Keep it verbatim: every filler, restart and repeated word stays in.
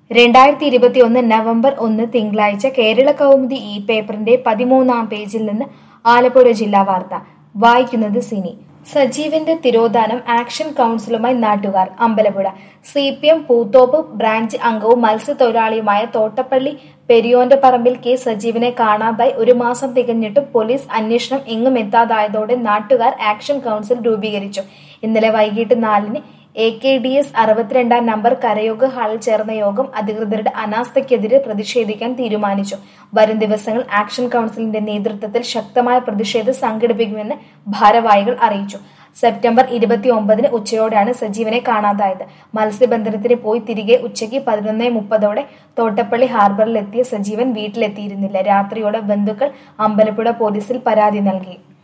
രണ്ടായിരത്തി ഇരുപത്തിയൊന്ന് നവംബർ ഒന്ന് തിങ്കളാഴ്ച കേരള കൗമുദി ഈ പേപ്പറിന്റെ പതിമൂന്നാം പേജിൽ നിന്ന് ആലപ്പുഴ ജില്ലാ വാർത്ത വായിക്കുന്നത് സിനി. സജീവന്റെ തിരോധാനം ആക്ഷൻ കൗൺസിലുമായി നാട്ടുകാർ. Ambalappuzha C P M Poothoppu branch അംഗവും മത്സ്യത്തൊഴിലാളിയുമായ തോട്ടപ്പള്ളി പെരിയോന്റെ പറമ്പിൽ കെ സജീവനെ കാണാതായി ഒരു മാസം തികഞ്ഞിട്ടും പോലീസ് അന്വേഷണം എങ്ങും എത്താതായതോടെ നാട്ടുകാർ ആക്ഷൻ കൗൺസിൽ രൂപീകരിച്ചു. ഇന്നലെ വൈകിട്ട് നാലിന് എ കെ ഡി എസ് അറുപത്തിരണ്ടാം നമ്പർ കരയോഗ ഹാളിൽ ചേർന്ന യോഗം അധികൃതരുടെ അനാസ്ഥയ്ക്കെതിരെ പ്രതിഷേധിക്കാൻ തീരുമാനിച്ചു. വരും ദിവസങ്ങൾ ആക്ഷൻ കൗൺസിലിന്റെ നേതൃത്വത്തിൽ ശക്തമായ പ്രതിഷേധം സംഘടിപ്പിക്കുമെന്ന് ഭാരവാഹികൾ അറിയിച്ചു. സെപ്റ്റംബർ ഇരുപത്തി ഒമ്പതിന് ഉച്ചയോടെയാണ് സജീവനെ കാണാതായത്. മത്സ്യബന്ധനത്തിന് പോയി തിരികെ ഉച്ചയ്ക്ക് പതിനൊന്ന് മുപ്പതോടെ തോട്ടപ്പള്ളി ഹാർബറിലെത്തിയ സജീവൻ വീട്ടിലെത്തിയിരുന്നില്ല. രാത്രിയോടെ ബന്ധുക്കൾ അമ്പലപ്പുഴ പോലീസിൽ പരാതി നൽകി.